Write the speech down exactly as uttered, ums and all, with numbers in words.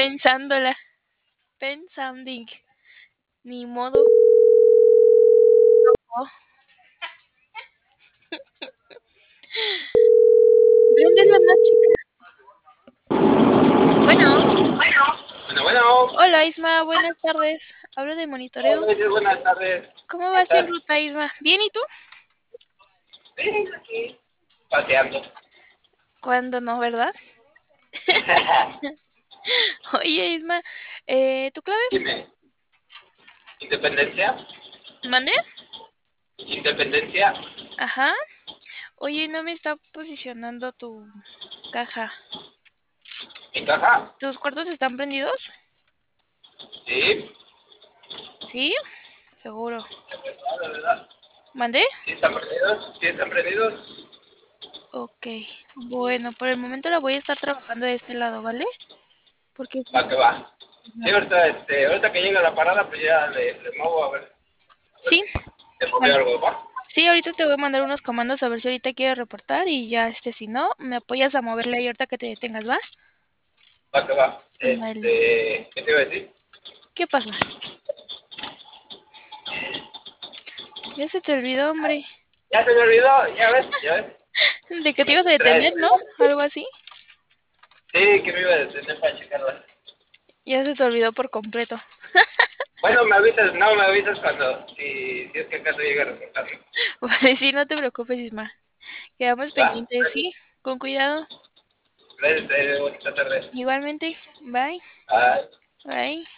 Pensándola. Pensanding. Ni modo. Oh. ¿Dónde es la más chica? Bueno. Bueno, bueno. Hola Isma, buenas tardes. Hablo de monitoreo. Hola, Luis, buenas tardes. ¿Cómo ¿Qué vas en tal? ruta, Isma? ¿Bien y tú? Sí, aquí, paseando. ¿Cuándo no, verdad? Oye, Isma, eh, ¿tu clave? Dime, ¿independencia? ¿Mandé? ¿Independencia? Ajá. Oye, no me está posicionando tu caja. ¿Mi caja? ¿Tus cuartos están prendidos? Sí. ¿Sí? Seguro. La verdad. ¿Mandé? ¿Sí están prendidos? ¿Sí están prendidos? Ok. Bueno, por el momento la voy a estar trabajando de este lado, ¿vale? Porque Va sí. que va. Sí, ahorita, este, ahorita que llegue a la parada, pues ya le, le muevo a ver, a ver Sí. si se movió Bueno, algo, ¿va? sí, ahorita te voy a mandar unos comandos a ver si ahorita quieres reportar y ya, este, si no, me apoyas a moverle ahí ahorita que te detengas, ¿va? Va que va. Vale. Este, ¿qué te iba a decir? ¿Qué pasa? Ya se te olvidó, hombre. Ya se me olvidó, ya ves, ya ves. De que te Me ibas a detener, distraes. ¿no? Algo así. Sí, que me iba a detener para checarlas. Ya se te olvidó por completo. Bueno, me avisas, no, me avisas cuando, si, si es que acaso llega a reportarlo. Vale, sí, no te preocupes, Isma. Quedamos Va, pendientes, sí. Con cuidado. gracias, eh, bonita tarde. Igualmente. Bye. Bye. Bye.